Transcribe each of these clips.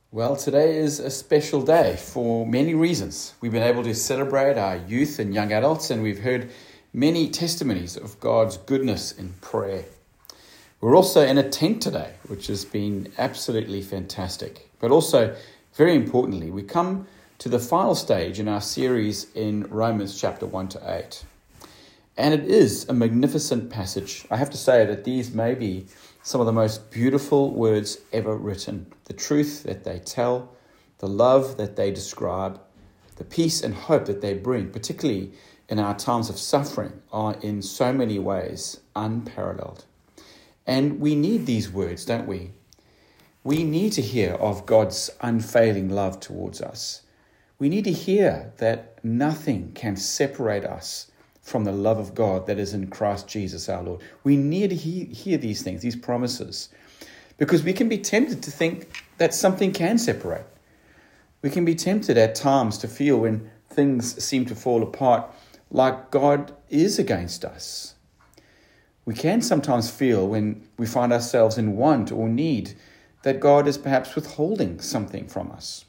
Well, today is a special day for many reasons. We've been able to celebrate our youth and young adults, and we've heard many testimonies of God's goodness in prayer. We're also in a tent today, which has been absolutely fantastic. But also, very importantly, we come to the final stage in our series in Romans chapter 1 to 8. And it is a magnificent passage. I have to say that these may be some of the most beautiful words ever written. The truth that they tell, the love that they describe, the peace and hope that they bring, particularly in our times of suffering, are in so many ways unparalleled. And we need these words, don't we? We need to hear of God's unfailing love towards us. We need to hear that nothing can separate us from the love of God that is in Christ Jesus our Lord. We need to hear these things, these promises, because we can be tempted to think that something can separate. We can be tempted at times to feel when things seem to fall apart like God is against us. We can sometimes feel when we find ourselves in want or need that God is perhaps withholding something from us.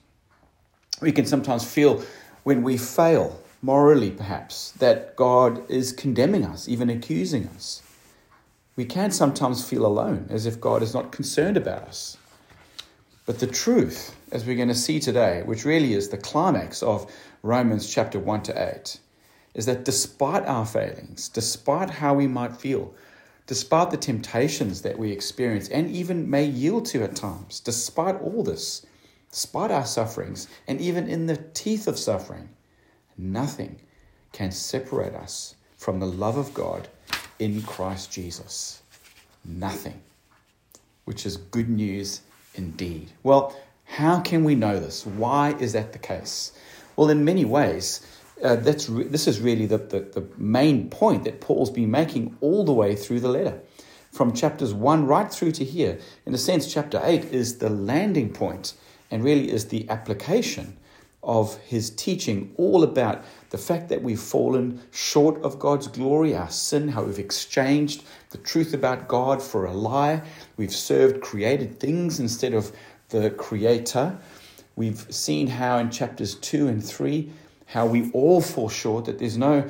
We can sometimes feel when we fail morally, perhaps, that God is condemning us, even accusing us. We can sometimes feel alone, as if God is not concerned about us. But the truth, as we're going to see today, which really is the climax of Romans chapter 1 to 8, is that despite our failings, despite how we might feel, despite the temptations that we experience and even may yield to at times, despite all this, despite our sufferings, and even in the teeth of suffering, nothing can separate us from the love of God in Christ Jesus. Nothing. Which is good news indeed. Well, how can we know this? Why is that the case? Well, in many ways, this is really the main point that Paul's been making all the way through the letter. From chapters 1 right through to here. In a sense, chapter 8 is the landing point and really is the application of his teaching, all about the fact that we've fallen short of God's glory, our sin, how we've exchanged the truth about God for a lie. We've served created things instead of the Creator. We've seen how in chapters 2 and 3, how we all fall short, that there's no,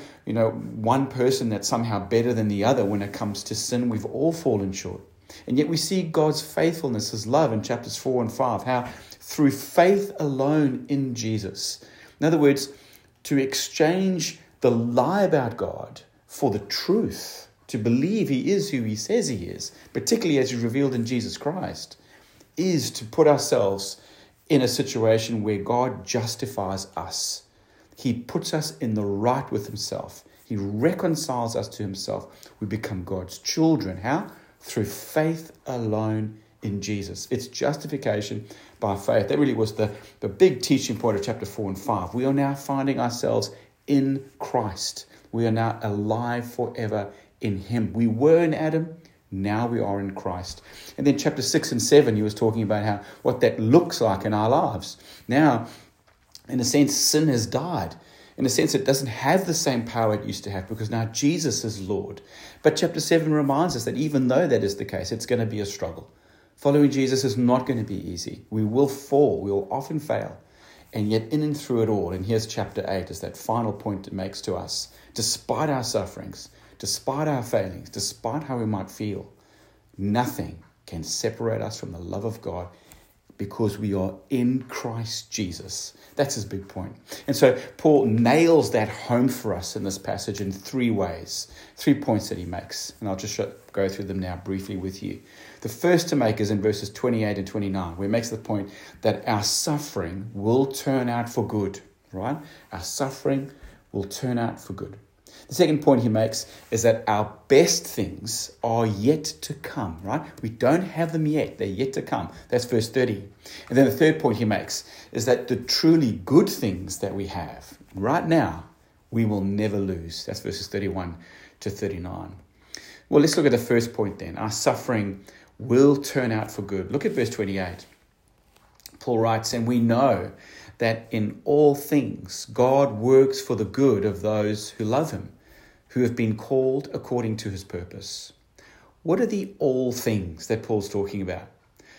one person that's somehow better than the other when it comes to sin. We've all fallen short. And yet we see God's faithfulness, his love in chapters 4 and 5, how through faith alone in Jesus. In other words, to exchange the lie about God for the truth, to believe he is who he says he is, particularly as he's revealed in Jesus Christ, is to put ourselves in a situation where God justifies us. He puts us in the right with himself. He reconciles us to himself. We become God's children. How? Through faith alone in Jesus. It's justification by faith. That really was the big teaching point of chapter 4 and 5. We are now finding ourselves in Christ. We are now alive forever in him. We were in Adam, now we are in Christ. And then chapter 6 and 7, he was talking about what that looks like in our lives. Now, in a sense, sin has died. In a sense, it doesn't have the same power it used to have because now Jesus is Lord. But chapter 7 reminds us that even though that is the case, it's going to be a struggle. Following Jesus is not going to be easy. We will fall. We will often fail. And yet in and through it all, and here's chapter 8, is that final point it makes to us. Despite our sufferings, despite our failings, despite how we might feel, nothing can separate us from the love of God because we are in Christ Jesus. That's his big point. And so Paul nails that home for us in this passage in 3 ways, 3 points that he makes. And I'll just go through them now briefly with you. The first to make is in verses 28 and 29, where he makes the point that our suffering will turn out for good, right? Our suffering will turn out for good. The second point he makes is that our best things are yet to come, right? We don't have them yet. They're yet to come. That's verse 30. And then the third point he makes is that the truly good things that we have right now, we will never lose. That's verses 31 to 39. Well, let's look at the first point then. Our suffering will turn out for good. Look at verse 28. Paul writes, and we know that in all things God works for the good of those who love him, who have been called according to his purpose. What are the all things that Paul's talking about?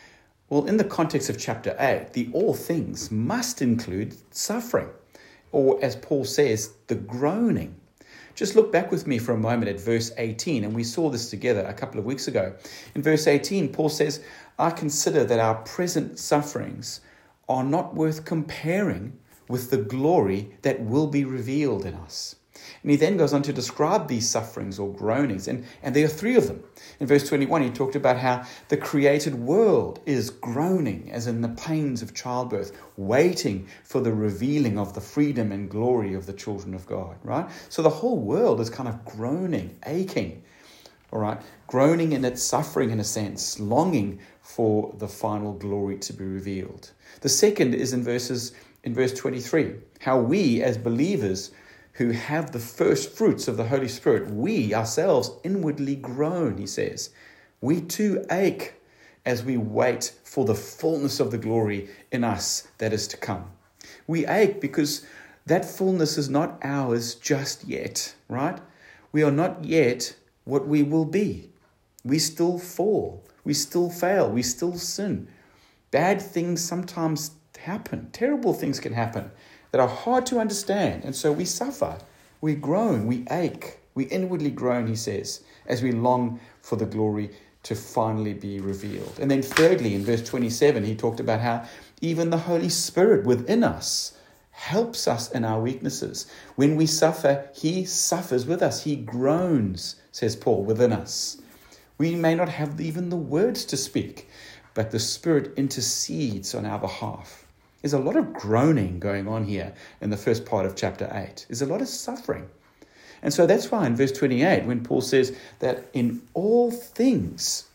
Well, in the context of chapter 8, the all things must include suffering, or as Paul says, the groaning. Just look back with me for a moment at verse 18, and we saw this together a couple of weeks ago. In verse 18, Paul says, I consider that our present sufferings are not worth comparing with the glory that will be revealed in us. And he then goes on to describe these sufferings or groanings, and there are three of them. In verse 21, he talked about how the created world is groaning, as in the pains of childbirth, waiting for the revealing of the freedom and glory of the children of God, right? So the whole world is kind of groaning, aching, all right? Groaning in its suffering, in a sense, longing for the final glory to be revealed. The second is in verse 23, how we as believers who have the first fruits of the Holy Spirit, we ourselves inwardly groan, he says. We too ache as we wait for the fullness of the glory in us that is to come. We ache because that fullness is not ours just yet, right? We are not yet what we will be. We still fall. We still fail. We still sin. Bad things sometimes happen. Terrible things can happen that are hard to understand. And so we suffer, we groan, we ache, we inwardly groan, he says, as we long for the glory to finally be revealed. And then thirdly, in verse 27, he talked about how even the Holy Spirit within us helps us in our weaknesses. When we suffer, he suffers with us. He groans, says Paul, within us. We may not have even the words to speak, but the Spirit intercedes on our behalf. There's a lot of groaning going on here in the first part of chapter 8. There's a lot of suffering. And so that's why in verse 28, when Paul says that in all things,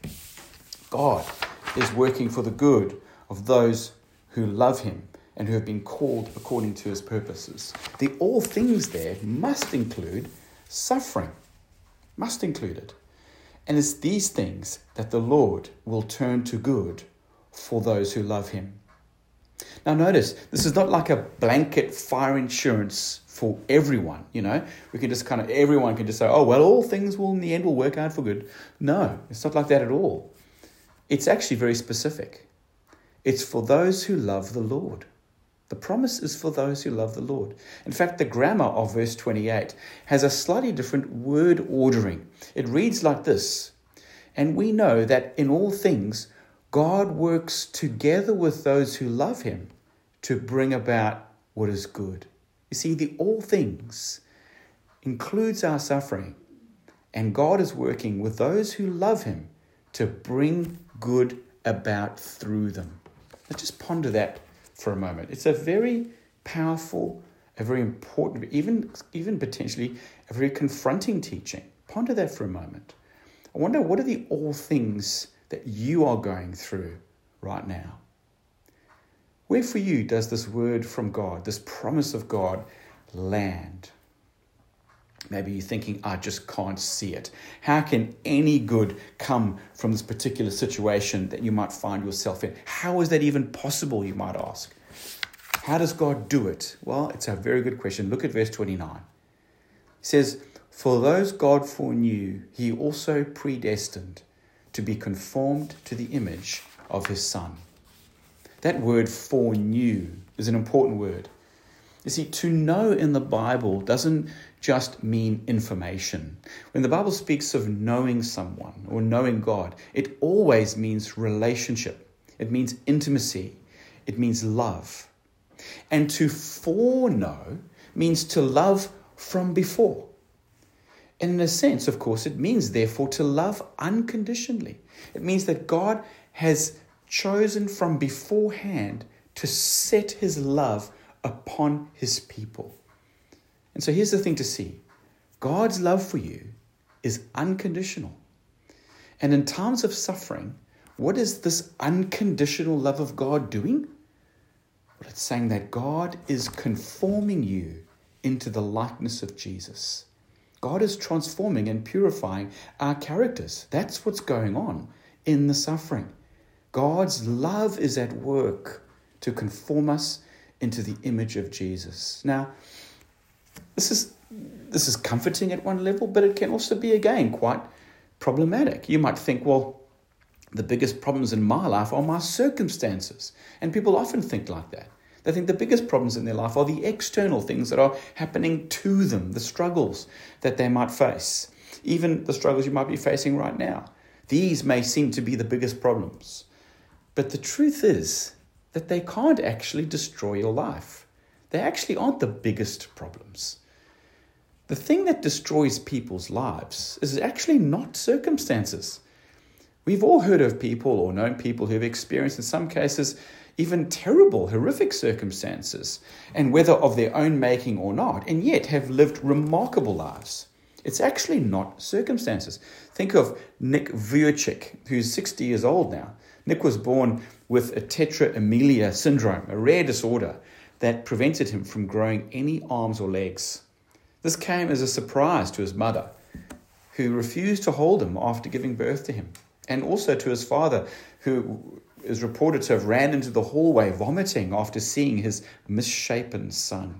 God is working for the good of those who love him and who have been called according to his purposes. The all things there must include suffering, must include it. And it's these things that the Lord will turn to good for those who love him. Now notice, this is not like a blanket fire insurance for everyone, we can just everyone can just say, oh, well, all things will in the end will work out for good. No, it's not like that at all. It's actually very specific. It's for those who love the Lord. The promise is for those who love the Lord. In fact, the grammar of verse 28 has a slightly different word ordering. It reads like this, and we know that in all things, God works together with those who love him to bring about what is good. You see, the all things includes our suffering, and God is working with those who love him to bring good about through them. Let's just ponder that for a moment. It's a very powerful, a very important, even potentially a very confronting teaching. Ponder that for a moment. I wonder, what are the all things that you are going through right now? Where for you does this word from God, this promise of God, land? Maybe you're thinking, I just can't see it. How can any good come from this particular situation that you might find yourself in? How is that even possible, you might ask? How does God do it? Well, it's a very good question. Look at verse 29. It says, for those God foreknew, he also predestined to be conformed to the image of his Son. That word foreknew is an important word. You see, to know in the Bible doesn't just mean information. When the Bible speaks of knowing someone or knowing God, it always means relationship. It means intimacy. It means love. And to foreknow means to love from before. And in a sense, of course, it means, therefore, to love unconditionally. It means that God has chosen from beforehand to set his love upon his people. And so here's the thing to see. God's love for you is unconditional. And in times of suffering, what is this unconditional love of God doing? Well, it's saying that God is conforming you into the likeness of Jesus. God is transforming and purifying our characters. That's what's going on in the suffering. God's love is at work to conform us into the image of Jesus. Now, this is comforting at one level, but it can also be, again, quite problematic. You might think, well, The biggest problems in my life are my circumstances. And people often think like that. They think the biggest problems in their life are the external things that are happening to them, the struggles that they might face, even the struggles you might be facing right now. These may seem to be the biggest problems. But the truth is that they can't actually destroy your life. They actually aren't the biggest problems. The thing that destroys people's lives is actually not circumstances. We've all heard of people or known people who've experienced, in some cases, even terrible, horrific circumstances, and whether of their own making or not, and yet have lived remarkable lives. It's actually not circumstances. Think of Nick Vujicic, who's 60 years old now. Nick was born with a tetraamelia syndrome, a rare disorder that prevented him from growing any arms or legs. This came as a surprise to his mother, who refused to hold him after giving birth to him, and also to his father, who is reported to have ran into the hallway vomiting after seeing his misshapen son.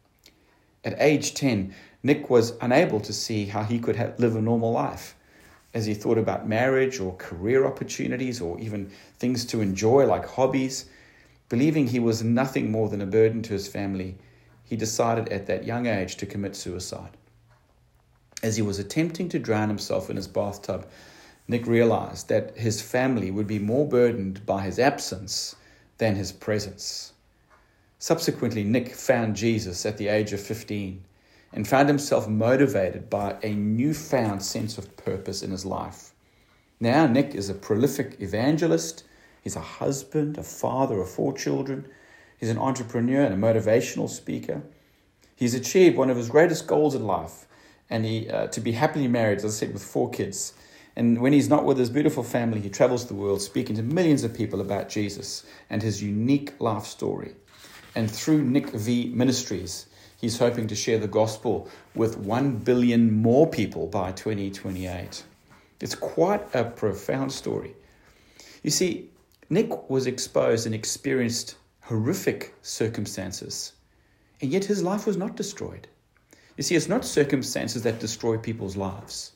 At age 10, Nick was unable to see how he could live a normal life. As he thought about marriage or career opportunities or even things to enjoy like hobbies, believing he was nothing more than a burden to his family, he decided at that young age to commit suicide. As he was attempting to drown himself in his bathtub, Nick realized that his family would be more burdened by his absence than his presence. Subsequently, Nick found Jesus at the age of 15 and found himself motivated by a newfound sense of purpose in his life. Now, Nick is a prolific evangelist. He's a husband, a father of 4 children. He's an entrepreneur and a motivational speaker. He's achieved one of his greatest goals in life, and to be happily married, as I said, with 4 kids. And when he's not with his beautiful family, he travels the world speaking to millions of people about Jesus and his unique life story. And through Nick V Ministries, he's hoping to share the gospel with 1 billion more people by 2028. It's quite a profound story. You see, Nick was exposed and experienced horrific circumstances, and yet his life was not destroyed. You see, it's not circumstances that destroy people's lives.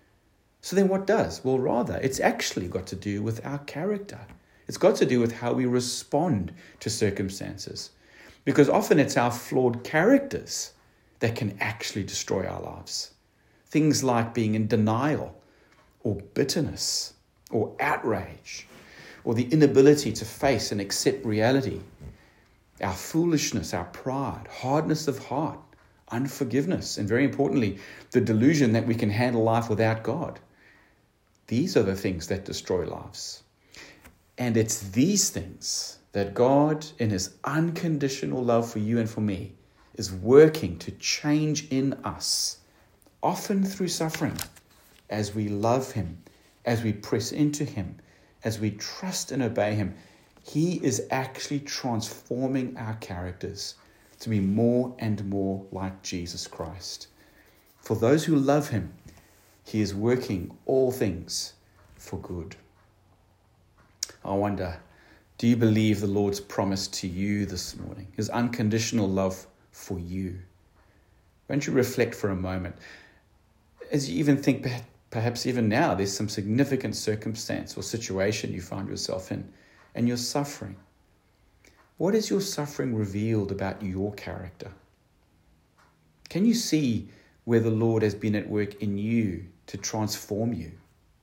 So then what does? Well, rather, it's actually got to do with our character. It's got to do with how we respond to circumstances. Because often it's our flawed characters that can actually destroy our lives. Things like being in denial, or bitterness, or outrage, or the inability to face and accept reality. Our foolishness, our pride, hardness of heart, unforgiveness, and very importantly, the delusion that we can handle life without God. These are the things that destroy lives. And it's these things that God, in his unconditional love for you and for me, is working to change in us, often through suffering, as we love him, as we press into him, as we trust and obey him. He is actually transforming our characters to be more and more like Jesus Christ. For those who love him, he is working all things for good. I wonder, do you believe the Lord's promise to you this morning, his unconditional love for you? Won't you reflect for a moment, as you even think perhaps even now there's some significant circumstance or situation you find yourself in, and you're suffering. What is your suffering revealed about your character? Can you see where the Lord has been at work in you to transform you?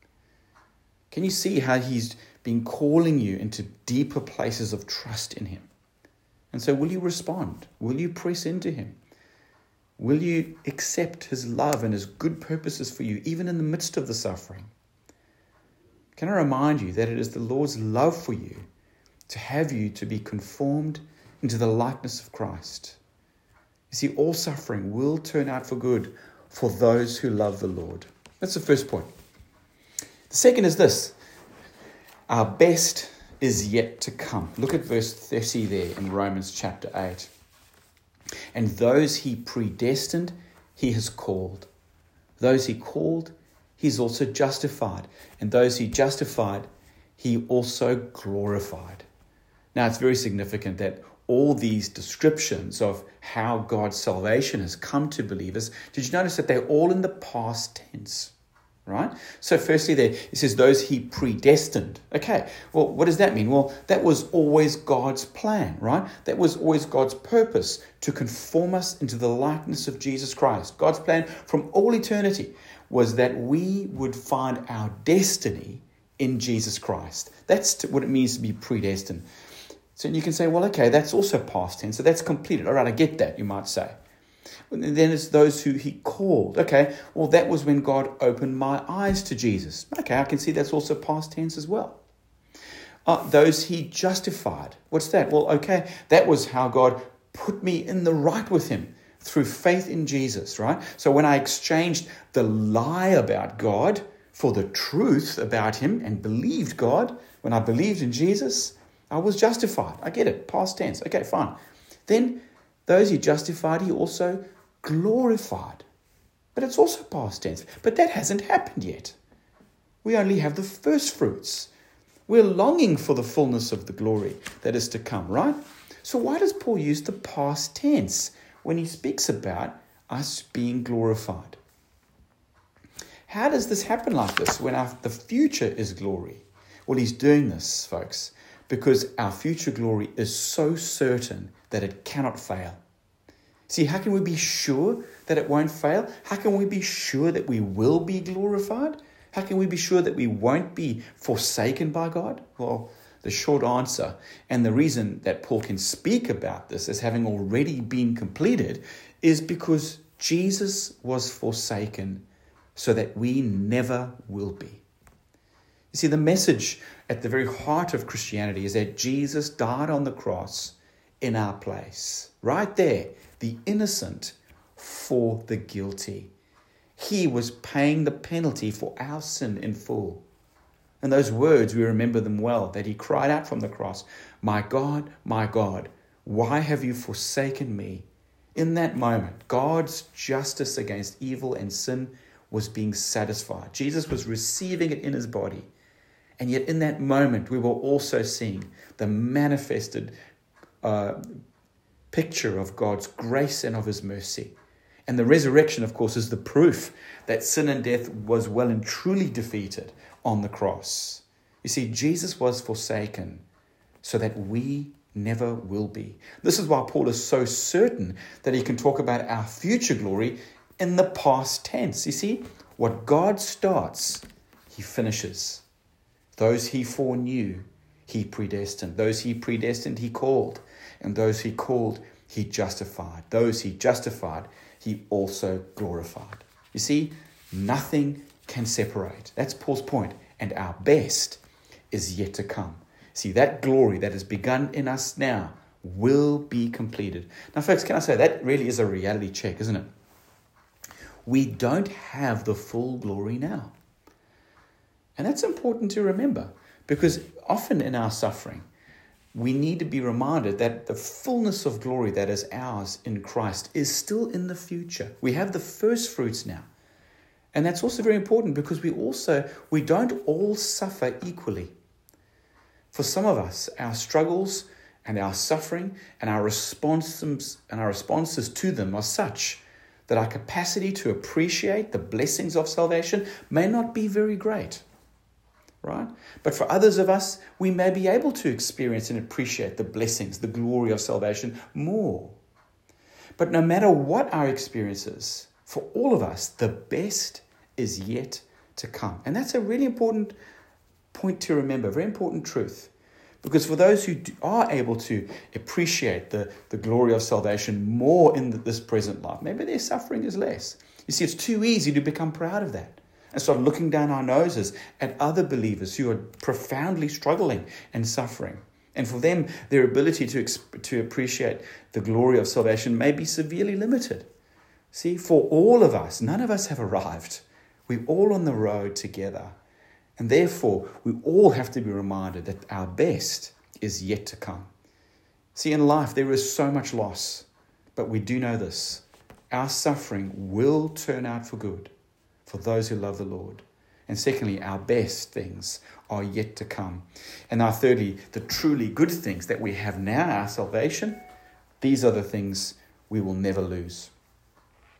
Can you see how he's been calling you into deeper places of trust in him? And so will you respond? Will you press into him? Will you accept his love and his good purposes for you, even in the midst of the suffering? Can I remind you that it is the Lord's love for you to have you to be conformed into the likeness of Christ? You see, all suffering will turn out for good for those who love the Lord. That's the first point. The second is this: our best is yet to come. Look at verse 30 there in Romans chapter 8. And those he predestined, he has called. Those he called, he's also justified. And those he justified, he also glorified. Now, it's very significant that all these descriptions of how God's salvation has come to believers, did you notice that they're all in the past tense? right? So firstly there, it says those he predestined. Okay, well, what does that mean? Well, that was always God's plan, right? That was always God's purpose, to conform us into the likeness of Jesus Christ. God's plan from all eternity was that we would find our destiny in Jesus Christ. That's what it means to be predestined. So you can say, well, okay, that's also past tense, so that's completed. All right, I get that, you might say. And then it's those who he called. Okay, well, that was when God opened my eyes to Jesus. Okay, I can see that's also past tense as well. Those he justified. What's that? Well, okay, that was how God put me in the right with him through faith in Jesus, right? So when I exchanged the lie about God for the truth about him and believed God, when I believed in Jesus, I was justified. I get it, past tense. Okay, fine. Then those he justified, he also glorified. But it's also past tense. But that hasn't happened yet. We only have the first fruits. We're longing for the fullness of the glory that is to come, right? So why does Paul use the past tense when he speaks about us being glorified? How does this happen like this when the future is glory? Well, he's doing this, folks, because our future glory is so certain that it cannot fail. See, how can we be sure that it won't fail? How can we be sure that we will be glorified? How can we be sure that we won't be forsaken by God? Well, the short answer, and the reason that Paul can speak about this as having already been completed, is because Jesus was forsaken so that we never will be. You see, the message at the very heart of Christianity is that Jesus died on the cross in our place. Right there, the innocent for the guilty. He was paying the penalty for our sin in full. And those words, we remember them well, that he cried out from the cross, my God, why have you forsaken me?" In that moment, God's justice against evil and sin was being satisfied. Jesus was receiving it in his body. And yet in that moment, we were also seeing the manifested picture of God's grace and of his mercy. And the resurrection, of course, is the proof that sin and death was well and truly defeated on the cross. You see, Jesus was forsaken so that we never will be. This is why Paul is so certain that he can talk about our future glory in the past tense. You see, what God starts, he finishes. Those he foreknew, he predestined. Those he predestined, he called. And those he called, he justified. Those he justified, he also glorified. You see, nothing can separate. That's Paul's point. And our best is yet to come. See, that glory that has begun in us now will be completed. Now, folks, can I say that really is a reality check, isn't it? We don't have the full glory now. And that's important to remember, because often in our suffering, we need to be reminded that the fullness of glory that is ours in Christ is still in the future. We have the first fruits now. And that's also very important because we don't all suffer equally. For some of us, our struggles and our suffering and our responses to them are such that our capacity to appreciate the blessings of salvation may not be very great. Right? But for others of us, we may be able to experience and appreciate the blessings, the glory of salvation more. But no matter what our experience is, for all of us, the best is yet to come. And that's a really important point to remember, very important truth. Because for those who are able to appreciate the glory of salvation more in this present life, maybe their suffering is less. You see, it's too easy to become proud of that and start looking down our noses at other believers who are profoundly struggling and suffering. And for them, their ability to appreciate the glory of salvation may be severely limited. See, for all of us, none of us have arrived. We're all on the road together. And therefore, we all have to be reminded that our best is yet to come. See, in life, there is so much loss. But we do know this. Our suffering will turn out for good for those who love the Lord. And secondly, our best things are yet to come. And now thirdly, the truly good things that we have now, our salvation, these are the things we will never lose.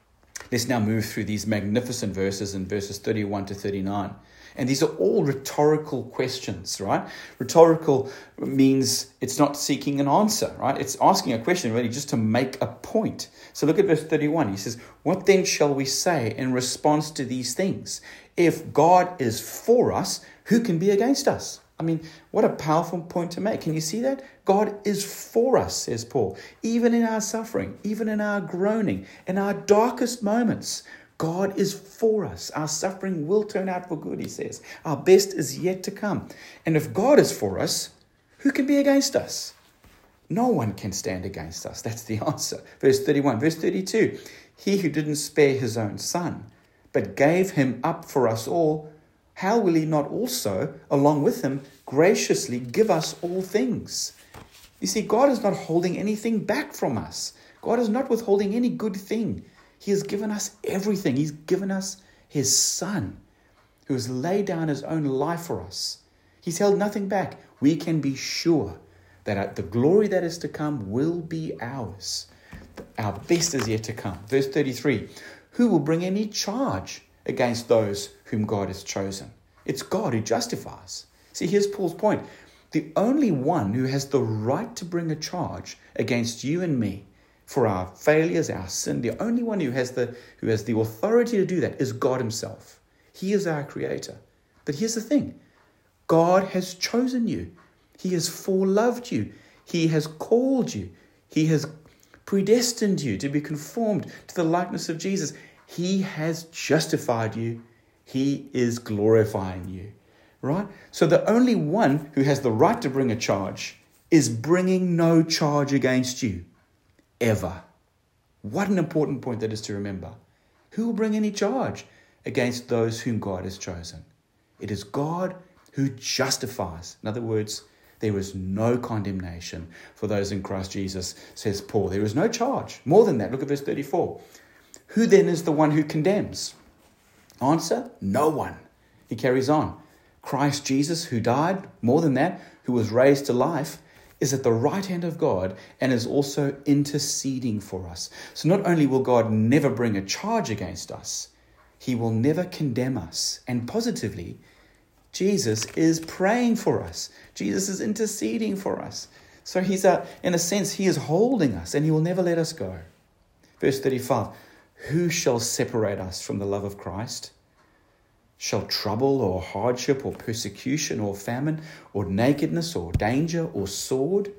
Let's now move through these magnificent verses in verses 31 to 39. And these are all rhetorical questions, right? Rhetorical means it's not seeking an answer, right? It's asking a question really just to make a point. So look at verse 31. He says, "What then shall we say in response to these things? If God is for us, who can be against us?" I mean, what a powerful point to make. Can you see that? God is for us, says Paul, even in our suffering, even in our groaning, in our darkest moments. God is for us. Our suffering will turn out for good, he says. Our best is yet to come. And if God is for us, who can be against us? No one can stand against us. That's the answer. Verse 31. Verse 32. "He who didn't spare his own son, but gave him up for us all, how will he not also, along with him, graciously give us all things?" You see, God is not holding anything back from us. God is not withholding any good thing. He has given us everything. He's given us his Son, who has laid down his own life for us. He's held nothing back. We can be sure that the glory that is to come will be ours. Our best is yet to come. Verse 33, "Who will bring any charge against those whom God has chosen?" It's God who justifies. See, here's Paul's point. The only one who has the right to bring a charge against you and me for our failures, our sin, the only one who has the authority to do that is God himself. He is our creator. But here's the thing. God has chosen you. He has foreloved you. He has called you. He has predestined you to be conformed to the likeness of Jesus. He has justified you. He is glorifying you. Right? So the only one who has the right to bring a charge is bringing no charge against you. Ever. What an important point that is to remember. Who will bring any charge against those whom God has chosen? It is God who justifies. In other words, there is no condemnation for those in Christ Jesus, says Paul. There is no charge. More than that, look at verse 34. "Who then is the one who condemns?" Answer, no one. He carries on. "Christ Jesus, who died, more than that, who was raised to life, is at the right hand of God and is also interceding for us." So not only will God never bring a charge against us, he will never condemn us. And positively, Jesus is praying for us. Jesus is interceding for us. So in a sense, he is holding us and he will never let us go. Verse 35, "Who shall separate us from the love of Christ? Shall trouble or hardship or persecution or famine or nakedness or danger or sword?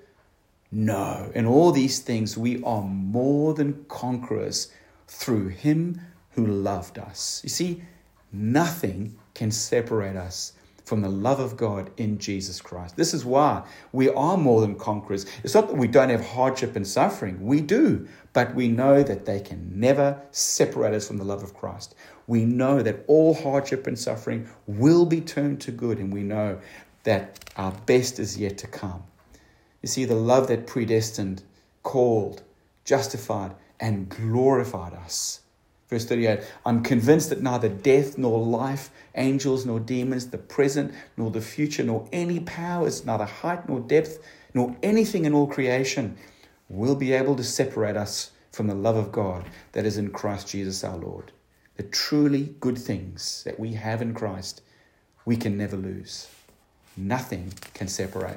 No, in all these things we are more than conquerors through him who loved us." You see, nothing can separate us from the love of God in Jesus Christ. This is why we are more than conquerors. It's not that we don't have hardship and suffering. We do, but we know that they can never separate us from the love of Christ. We know that all hardship and suffering will be turned to good, and we know that our best is yet to come. You see, the love that predestined, called, justified, and glorified us. Verse 38, "I'm convinced that neither death nor life, angels nor demons, the present nor the future, nor any powers, neither height nor depth, nor anything in all creation will be able to separate us from the love of God that is in Christ Jesus our Lord." The truly good things that we have in Christ, we can never lose. Nothing can separate.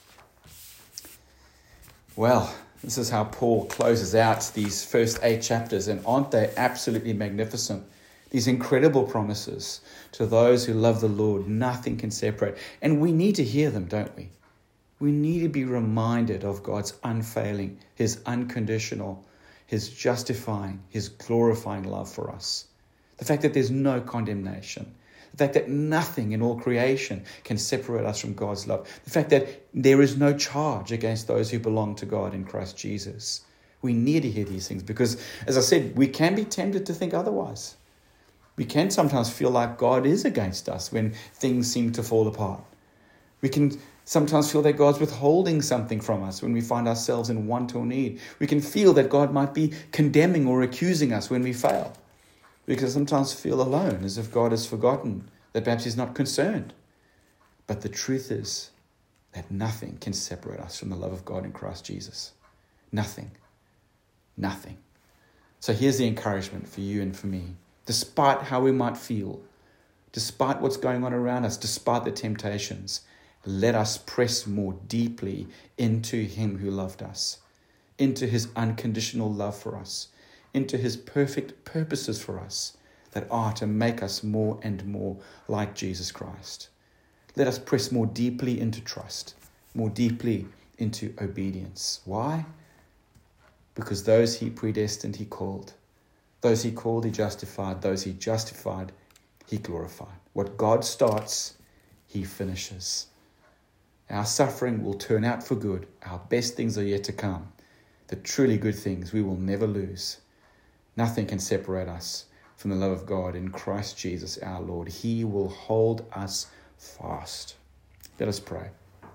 Well, this is how Paul closes out these first 8 chapters, and aren't they absolutely magnificent? These incredible promises to those who love the Lord, nothing can separate. And we need to hear them, don't we? We need to be reminded of God's unfailing, his unconditional, his justifying, his glorifying love for us. The fact that there's no condemnation. The fact that nothing in all creation can separate us from God's love. The fact that there is no charge against those who belong to God in Christ Jesus. We need to hear these things because, as I said, we can be tempted to think otherwise. We can sometimes feel like God is against us when things seem to fall apart. We can sometimes feel that God's withholding something from us when we find ourselves in want or need. We can feel that God might be condemning or accusing us when we fail. We can sometimes feel alone, as if God has forgotten, that perhaps he's not concerned. But the truth is that nothing can separate us from the love of God in Christ Jesus. Nothing. Nothing. So here's the encouragement for you and for me. Despite how we might feel, despite what's going on around us, despite the temptations, let us press more deeply into him who loved us, into his unconditional love for us, into his perfect purposes for us that are to make us more and more like Jesus Christ. Let us press more deeply into trust, more deeply into obedience. Why? Because those he predestined, he called. Those he called, he justified. Those he justified, he glorified. What God starts, he finishes. Our suffering will turn out for good. Our best things are yet to come. The truly good things we will never lose. Nothing can separate us from the love of God in Christ Jesus our Lord. He will hold us fast. Let us pray.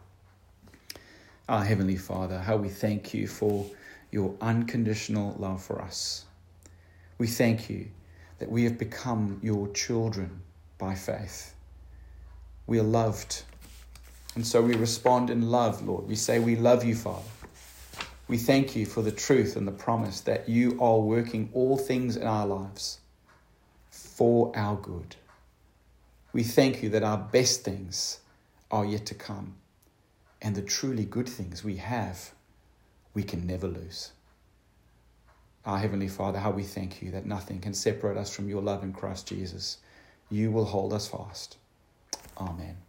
Our Heavenly Father, how we thank you for your unconditional love for us. We thank you that we have become your children by faith. We are loved. And so we respond in love, Lord. We say we love you, Father. We thank you for the truth and the promise that you are working all things in our lives for our good. We thank you that our best things are yet to come, and the truly good things we have, we can never lose. Our Heavenly Father, how we thank you that nothing can separate us from your love in Christ Jesus. You will hold us fast. Amen.